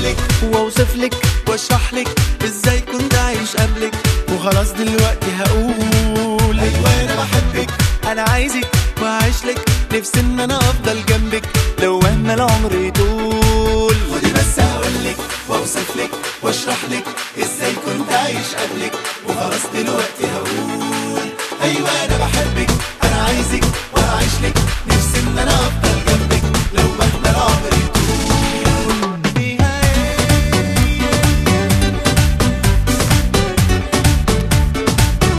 اقولك واوصفلك واشرحلك ازاي كنت عايش قبلك، وخلاص دلوقتي هقول ايوه انا بحبك، انا عايزك وهعيشلك، نفسي ان انا افضل جنبك لو مهما العمر يطول. خدي بس هقولك واوصفلك واشرحلك ازاي كنت عايش قبلك، وخلاص دلوقتي هقول ايوه